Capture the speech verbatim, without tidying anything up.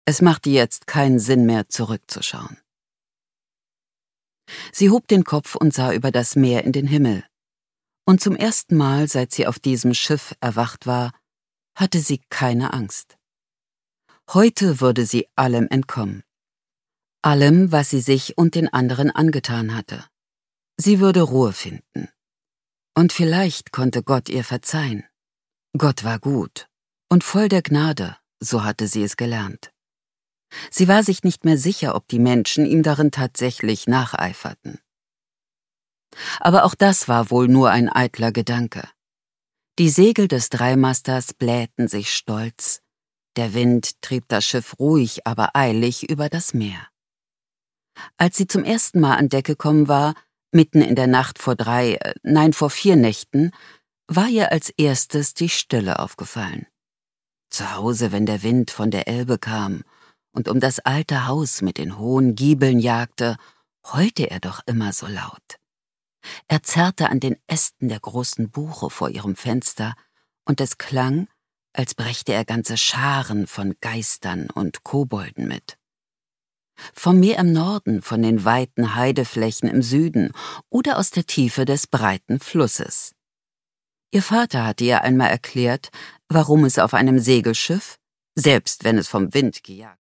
Es machte jetzt keinen Sinn mehr, zurückzuschauen. Sie hob den Kopf und sah über das Meer in den Himmel. Und zum ersten Mal, seit sie auf diesem Schiff erwacht war, hatte sie keine Angst. Heute würde sie allem entkommen. Allem, was sie sich und den anderen angetan hatte. Sie würde Ruhe finden. Und vielleicht konnte Gott ihr verzeihen. Gott war gut und voll der Gnade, so hatte sie es gelernt. Sie war sich nicht mehr sicher, ob die Menschen ihm darin tatsächlich nacheiferten. Aber auch das war wohl nur ein eitler Gedanke. Die Segel des Dreimasters blähten sich stolz, der Wind trieb das Schiff ruhig, aber eilig über das Meer. Als sie zum ersten Mal an Deck gekommen war, mitten in der Nacht vor drei, äh, nein, vor vier Nächten, war ihr als erstes die Stille aufgefallen. Zu Hause, wenn der Wind von der Elbe kam und um das alte Haus mit den hohen Giebeln jagte, heulte er doch immer so laut. Er zerrte an den Ästen der großen Buche vor ihrem Fenster, und es klang, als brächte er ganze Scharen von Geistern und Kobolden mit. Vom Meer im Norden, von den weiten Heideflächen im Süden oder aus der Tiefe des breiten Flusses. Ihr Vater hatte ihr einmal erklärt, warum es auf einem Segelschiff, selbst wenn es vom Wind gejagt